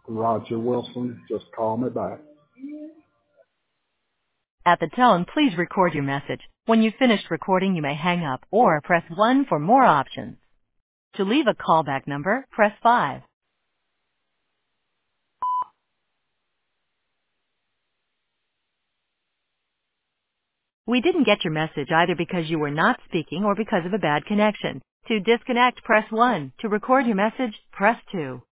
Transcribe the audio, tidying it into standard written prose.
Roger Wilson. Just call me back. At the tone, please record your message. When you've finished recording, you may hang up or press 1 for more options. To leave a callback number, press 5. We didn't get your message either because you were not speaking or because of a bad connection. To disconnect, press 1. To record your message, press 2.